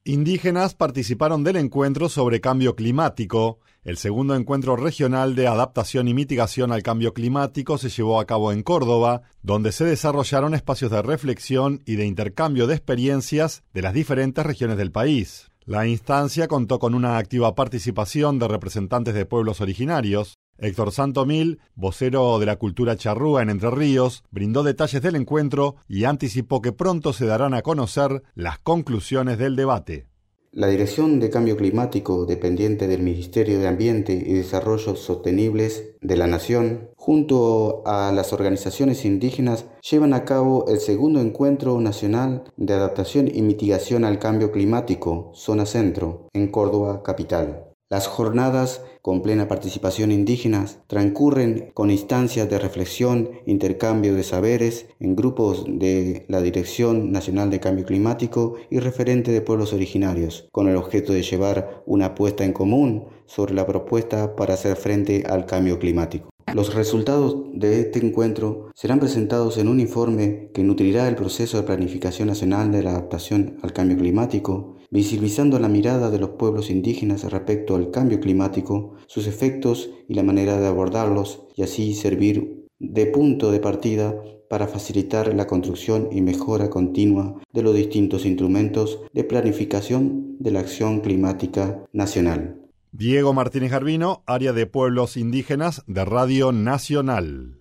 Indígenas participaron del encuentro sobre cambio climático. El segundo encuentro regional de adaptación y mitigación al cambio climático se llevó a cabo en Córdoba, donde se desarrollaron espacios de reflexión y de intercambio de experiencias de las diferentes regiones del país. La instancia contó con una activa participación de representantes de pueblos originarios. Héctor Santomil, vocero de la cultura charrúa en Entre Ríos, brindó detalles del encuentro y anticipó que pronto se darán a conocer las conclusiones del debate. La Dirección de Cambio Climático, dependiente del Ministerio de Ambiente y Desarrollo Sostenibles de la Nación, junto a las organizaciones indígenas, llevan a cabo el segundo Encuentro Nacional de Adaptación y Mitigación al Cambio Climático, Zona Centro, en Córdoba, capital. Las jornadas, con plena participación indígena, transcurren con instancias de reflexión, intercambio de saberes en grupos de la Dirección Nacional de Cambio Climático y referente de pueblos originarios, con el objeto de llevar una apuesta en común sobre la propuesta para hacer frente al cambio climático. Los resultados de este encuentro serán presentados en un informe que nutrirá el proceso de planificación nacional de la adaptación al cambio climático, visibilizando la mirada de los pueblos indígenas respecto al cambio climático, sus efectos y la manera de abordarlos, y así servir de punto de partida para facilitar la construcción y mejora continua de los distintos instrumentos de planificación de la acción climática nacional. Diego Martínez Garbino, área de pueblos indígenas de Radio Nacional.